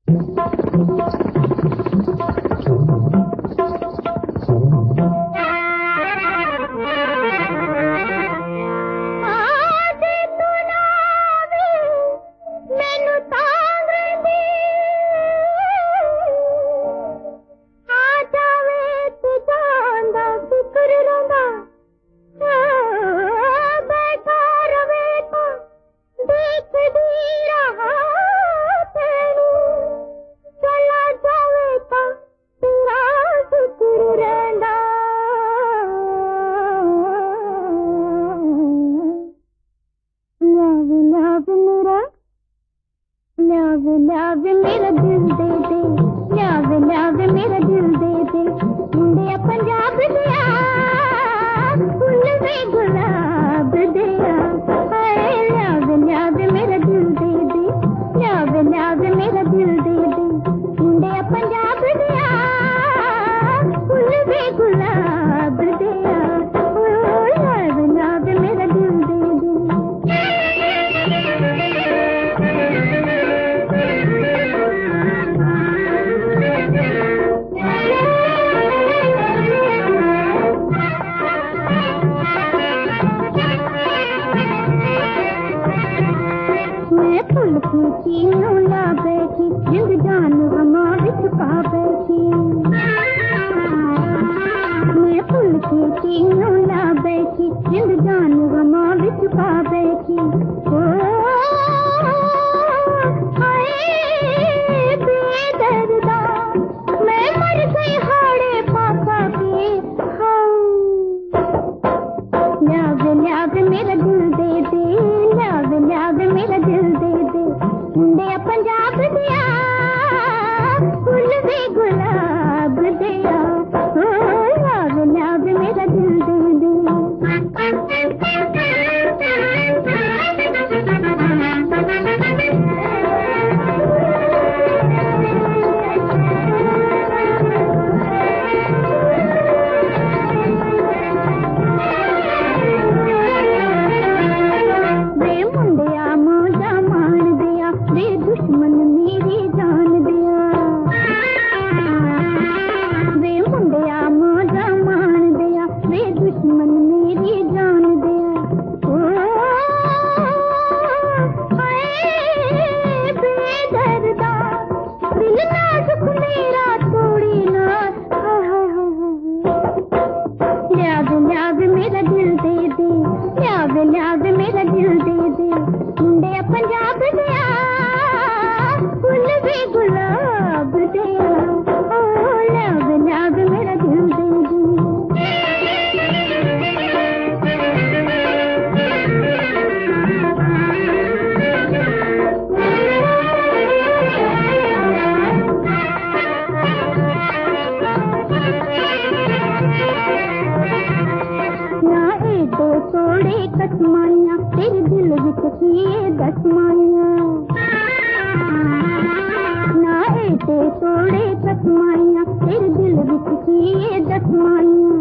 न्याव मेरा दिल दे दे, न्याव मेरा दिल दे दे, मुंडिया पंजाब दिया फुल में गुलाब दिया। न्याव मेरा दिल दे दे, न्याव मेरा दिल दे दे, मुंडिया पंजाब दिया फुल में गुलाब दिया। न्याव मेरा दिल दे दे। फुल की चीनों ला बैठी, जिंद जान हमा विच पा बैठी। मैं फुल की चीनों ला बैठी, जिंद जान हमा विच पा बैठी। ओ हाय बेदर्दा, मैं मर गई हाड़े पापा के। न्याव मेरा दिल दे दे, न्याव मेरा दिल दे दे, मुंडिया पंजाब दिया फुल में गुलाब दिया। न्याव मेरा दिल दे दे। दुश्मन मेरी जान दिया, वे मुंडिया मौजा मान दिया, वे दुश्मन मेरी जान दिया। ओ हाय बेदर्दा, दिल नाजुक मेरा तोड़ी ना। न्याव मेरा दिल दे दे, न्याव मेरा दिल दे दे, मुंडिया पंजाब दिया फुल में गुलाब दिया। न्याव मेरा दिल दे दे। ना दो तोड़े कसमाइयां, तेरे दिल विच किए दसमाइयां। ना तोड़े कसमाइयां, तेरे दिल विच किए दसमाइयां।